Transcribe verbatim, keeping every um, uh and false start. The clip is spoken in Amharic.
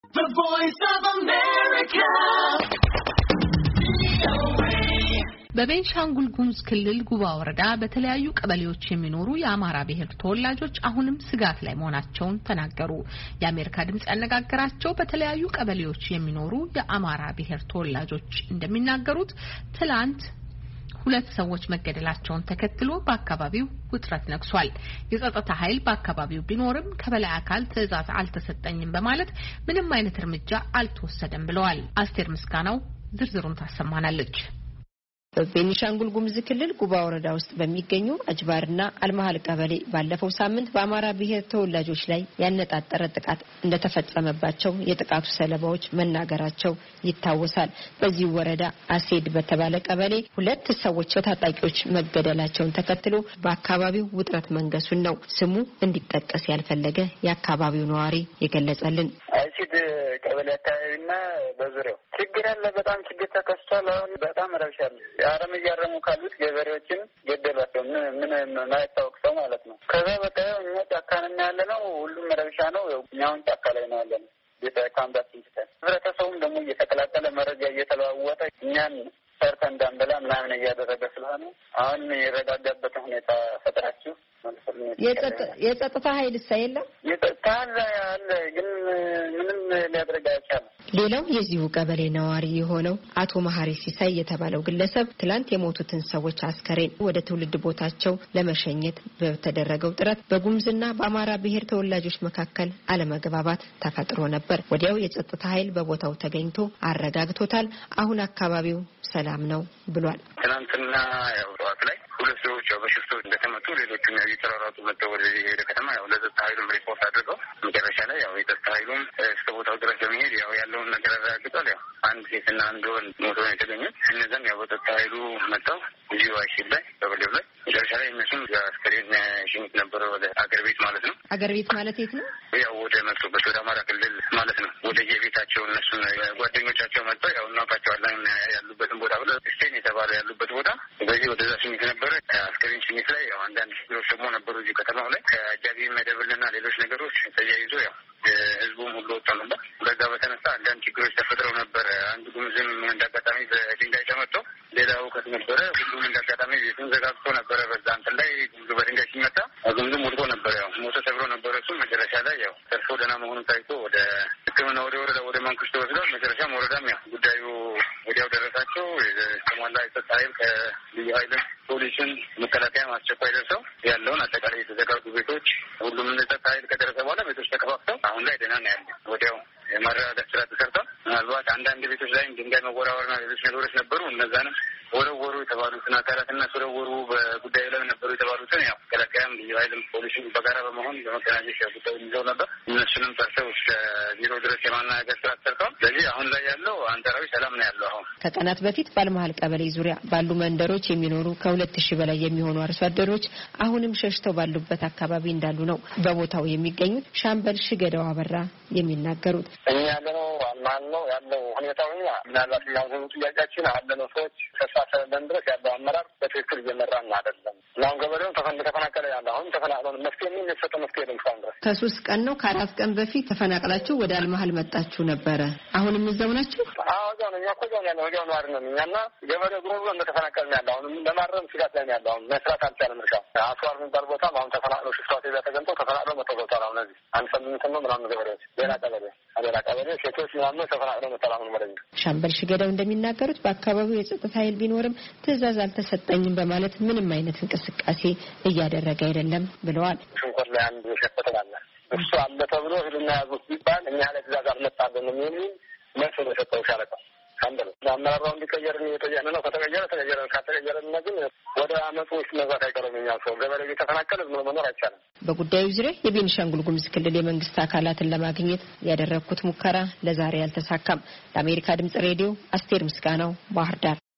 The Voice of America. በቤንሻንጉል ጉሙዝ ክልል ጉባ ወረዳ በተለያዩ ቀበሌዎች የሚኖሩ የአማራ ብሔር ተወላጆች አሁንም ስጋት ላይ መሆናቸውን ተናገሩ። የአሜሪካ ድምጽ ያነጋገራቸው በተለያዩ ቀበሌዎች የሚኖሩ የአማራ ብሔር ተወላጆች እንደሚናገሩት ትላንት ሁለት ሰዎች መገደላቸውን ተከትሎ በአካባቢው ውጥረት ነግሷል። የጸጥታ ኃይል በአካባቢው ቢኖርም ከበላይ አካል ትዕዛዝ አልተሰጠኝም በማለት ምንም አይነት እርምጃ አልተወሰደም ብለዋል። አስቴር ምስጋናው ዝርዝሩን ታሰማናለች። በቤንሻንጉል ጉሙዝ ክልል ጉባ ወረዳ ውስጥ በሚገኙ አጅባርና አልማህል ቀበሌ ባለፈው ሳምንት በአማራ ብሔር ተወላጆች ላይ ያነጣጠረ ጥቃት እንደተፈጸመባቸው የጥቃቱ ሰለባዎች መናገራቸው ይታወሳል። በዚህ ወረዳ አሴድ በተባለ ቀበሌ ሁለት ሰዎች በታጣቂዎች መገደላቸውን ተከትሎ በአካባቢው ውጥረት መንገሱን ነው ስሙ እንዲጠቀስ ያልፈለገ የአካባቢው ነዋሪ የገለጸልን። አሴድ ቀበሌ አካባቢና በዙሪያው ችግር አለ። በጣም ችግር ተከስቷል። አሁን በጣም ረብሻል። አረም እያረሙ ካሉት ገበሬዎችን ገደሏቸው። ምን ምን ማይታወቅ ሰው ማለት ነው። ከዛ በቃ እኛ ጫካ ነን ያለ ነው። ሁሉም ረብሻ ነው። እኛውን ጫካ ላይ ነው ያለ ነው። የታካምዳት ይተካል። ህብረተሰቡም ደግሞ እየተቀላቀለ መረጃ እየተለዋወጠ እኛን ሰርተ እንዳንበላ ምናምን እያደረገ ስለሆነ አሁን የረጋጋበት ሁኔታ ፈጥራችሁ የጸጥታ ኃይል ሳይላ የጸጥታ ኃይል ግን ምንም ሊያደርግ አይቻልም። ሌላው የዚሁ ቀበሌ ነዋሪ የሆነው አቶ መሐሪ ሲሳይ የተባለው ግለሰብ ትላንት የሞቱትን ሰዎች አስከሬን ወደ ትውልድ ቦታቸው ለመሸኘት በተደረገው ጥረት በጉሙዝና በአማራ ብሔር ተወላጆች መካከል አለመግባባት ተፈጥሮ ነበር። ወዲያው የጸጥታ ኃይል በቦታው ተገኝቶ አረጋግቶታል። አሁን አካባቢው ሰላም ነው ብሏል። ትናንትና ያው ጠዋት ላይ ሁለት ሰዎች ያው በሽፍቶች እንደተመቱ ሌሎቹም ያው እየተራራጡ መጥተው ወደዚህ ሄደ ከተማ ያው ለጸጥታ ኃይሉም ሪፖርት አድርገው መጨረሻ ላይ ያው የጸጥታ ኃይሉም እስከ ቦታው ድረስ በመሄድ ያው ያለውን ነገር አረጋግጧል። ያው አንድ ሴትና አንድ ወንድ ሞቶ ነው የተገኙት። እነዛም ያው በጸጥታ ኃይሉ መጥተው እዚሁ አይሽል ላይ በበሌው ላይ መጨረሻ ላይ እነሱም አስከሬን ሽኝት ነበረ ወደ አገር ቤት ማለት ነው። አገር ቤት ማለት የት ነው? ያው ወደ መጡበት ወደ አማራ ክልል ማለት ነው። ወደ የቤታቸው እነሱን ጓደኞቻቸው መጥተው ያው እናውቃቸዋለን ያሉበትን ቦታ ብለው ስቴን የተባለ ያሉበት ቦታ በዚህ ወደዛ ሽኝት ነበረ። አስከሬን ሽኝት ላይ ያው አንዳንድ ችግሮች ደግሞ ነበሩ እዚህ ከተማው ላይ ከአጃቢ መደብልና ሌሎች ነገሮች ተያይዞ ያው ህዝቡም ሁሉ ወጣ ነበር። በዛ በተነሳ አንዳንድ ችግሮች ተፈጥረው ነበር። አንድ ጉሙዝም እንዳጋጣሚ በድንጋይ ተመቶ ሌላው ከተነበረ ሁሉም እንዳጋጣሚ ቤቱን ዘጋግቶ ነበረ። በዛ እንትን ላይ ጉሙዝ በድንጋይ ሲመታ ጉሙዝም ወድቆ ነበር። ያው ሞቶ ተብሎ ነበረ። እሱ መጨረሻ ላይ ያው ተርፎ ደህና መሆኑን ታይቶ ወደ ሕክምና ወደ ወረዳ ወደ መንኩስ ተወስዷል። መጨረሻም ወረዳም ያው ጉዳዩ ወዲያው ደረሳቸው። የተሟላ የጸጥታ ኃይል ከልዩ ኃይልም ፖሊስን መከላከያም አስቸኳይ ደርሰው ያለውን አጠቃላይ የተዘጋጁ ቤቶች ሁሉም የጸጥታ ኃይል ከደረሰ በኋላ ቤቶች ተከፋፍተው አሁን ላይ ደህና ነው ያለ። ወዲያው የማረጋጋት ስራ ተሰርቷል። ምናልባት አንዳንድ ቤቶች ላይ ድንጋይ መወራወርና ሌሎች ነገሮች ነበሩ። እነዛንም ወረወሩ የተባሉትን አካላትና ወረወሩ በጉዳዩ ላይ ነበሩ የተባሉትን ያው መከላከያም ልዩ ኃይልም ፖሊስም በጋራ በመሆን በመቀናጀት ያው ጉዳዩን ይዘው ነበር። እነሱንም ጠርተው እስከ ቢሮ ድረስ የማናገር ስራ ተሰርቷል። ስለዚህ አሁን ላይ ያለው አንጻራዊ ሰላም ነው ያለው። አሁን ከቀናት በፊት ባልመሃል ቀበሌ ዙሪያ ባሉ መንደሮች የሚኖሩ ከሁለት ሺህ በላይ የሚሆኑ አርሶ አደሮች አሁንም ሸሽተው ባሉበት አካባቢ እንዳሉ ነው በቦታው የሚገኙት ሻምበል ሽገዳው አበራ የሚናገሩት። እኛ ያለነው አልማል ነው ያለው ሁኔታው እኛ ምናልባት ያው ጥያቄያችን አለነው ሰዎች ተሳሰበን ድረስ ያለው አመራር በትክክል እየመራን አይደለም። አሁን ገበሬው ተፈናቀለ ያለ አሁን ተፈናቅለው መፍትሄ ምን የሰጠ መፍትሄ የለም እስካሁን ድረስ። ከሶስት ቀን ነው ከአራት ቀን በፊት ተፈናቅላችሁ ወደ አልማህል መጣችሁ ነበረ። አሁንም እዛው ናችሁ? አዎ እዛው ነው። እኛ እኮ እዛው ያለው እዛው ነው አይደለም። እኛና ገበሬው ግሩብ እንደተፈናቀልን ያለው አሁን ለማረም ስጋት ላይ ያለው አሁን መስራት አልቻለም። እርሻ አስዋር የሚባል ቦታ አሁን ተፈናቅለው ሽፍታት ይዛ ተገንተው ተፈናቅለው መተውታል። አሁን እዚህ አንድ ሳምንት ነው ምናምን ገበሬዎች ሌላ ቀበሌ ሌላ ቀበሌ ሴቶች ምናምን ተፈናቅለው መተላምን ማለት ነው። ሻምበል ሽገዳው እንደሚናገሩት በአካባቢው የጸጥታ ኃይል ቢኖርም ትዕዛዝ አልተሰጠኝም በማለት ምንም አይነት እንቅስቃሴ እያደረገ አይደለም ብለዋል። ሽንኮር ላይ አንድ ሸፈተላለ እሱ አለ ተብሎ ህልና ያዙት ቢባል እኛ ያለ ትዕዛዝ አልመጣልንም የሚል መልስ ነው የሰጠው ሻለቃ ካንደለ አመራራው እንዲቀየር ነው የተያነ ነው። ከተቀየረ ተቀየረ ካተቀየረ ግን ወደ አመቱ ውስጥ መግባት አይቀርም። እኛ ሰው ገበሬ እየተፈናቀለ ምንም መኖር አይቻልም። በጉዳዩ ዙሪያ የቤንሻንጉል ጉሙዝ ክልል የመንግስት አካላትን ለማግኘት ያደረኩት ሙከራ ለዛሬ አልተሳካም። ለአሜሪካ ድምጽ ሬዲዮ አስቴር ምስጋናው ባህር ዳር።